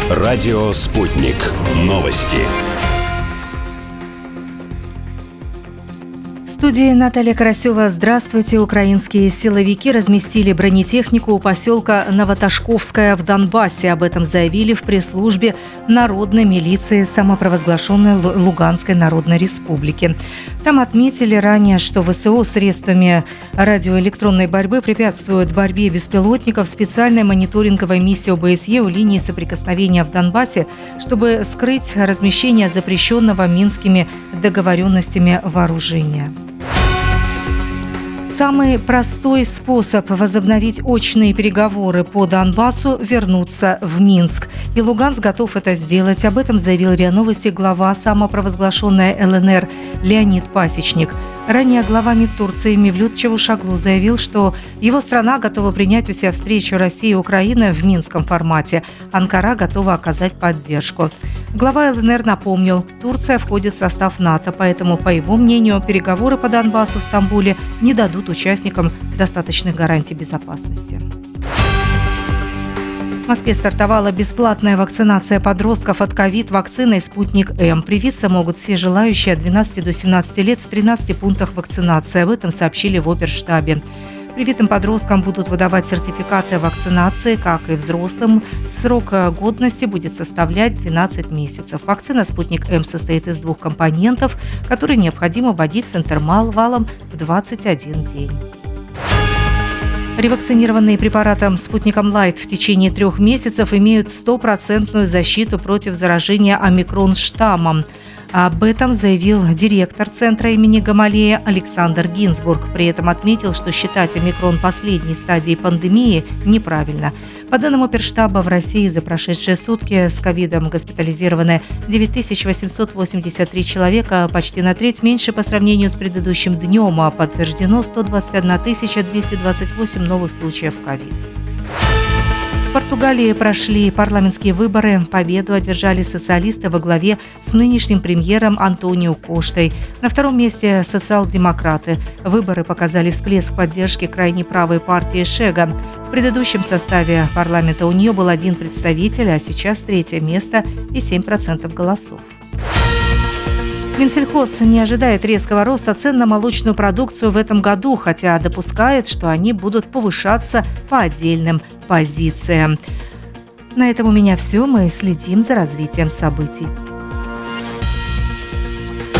Радио «Спутник». Новости. В студии Наталья Карасева. Здравствуйте. Украинские силовики разместили бронетехнику у поселка Новоташковская в Донбассе. Об этом заявили в пресс-службе Народной милиции самопровозглашенной Луганской Народной Республики. Там отметили ранее, что ВСУ средствами радиоэлектронной борьбы препятствуют борьбе беспилотников. Специальная мониторинговая миссия ОБСЕ у линии соприкосновения в Донбассе, чтобы скрыть размещение запрещенного Минскими договоренностями вооружения. Самый простой способ возобновить очные переговоры по Донбассу – вернуться в Минск. И Луганск готов это сделать. Об этом заявил РИА Новости глава самопровозглашенной ЛНР Леонид Пасечник. Ранее глава МИД Турции Мевлют Чавушоглу заявил, что его страна готова принять у себя встречу России и Украины в минском формате. Анкара готова оказать поддержку. Глава ЛНР напомнил, Турция входит в состав НАТО, поэтому, по его мнению, переговоры по Донбассу в Стамбуле не дадут участникам достаточных гарантий безопасности. В Москве стартовала бесплатная вакцинация подростков от ковид вакциной «Спутник-М». Привиться могут все желающие от 12 до 17 лет в 13 пунктах вакцинации. Об этом сообщили в Оперштабе. Привитым подросткам будут выдавать сертификаты вакцинации, как и взрослым. Срок годности будет составлять 12 месяцев. Вакцина «Спутник-М» состоит из 2 компонентов, которые необходимо вводить с интервалом в 21 день. Ревакцинированные препаратом «Спутником Лайт» в течение 3 месяцев имеют 100% защиту против заражения омикрон-штаммом. Об этом заявил директор Центра имени Гамалея Александр Гинзбург. При этом отметил, что считать омикрон последней стадией пандемии неправильно. По данным Оперштаба, в России за прошедшие сутки с ковидом госпитализированы 9883 человека, почти на треть меньше по сравнению с предыдущим днем, а подтверждено 121 228 новых случаев ковида. В Португалии прошли парламентские выборы. Победу одержали социалисты во главе с нынешним премьером Антонио Коштой. На 2-м месте социал-демократы. Выборы показали всплеск поддержки крайне правой партии Шега. В предыдущем составе парламента у нее был 1 представитель, а сейчас 3-е место и 7% голосов. Минсельхоз не ожидает резкого роста цен на молочную продукцию в этом году, хотя допускает, что они будут повышаться по отдельным позициям. На этом у меня все. Мы следим за развитием событий.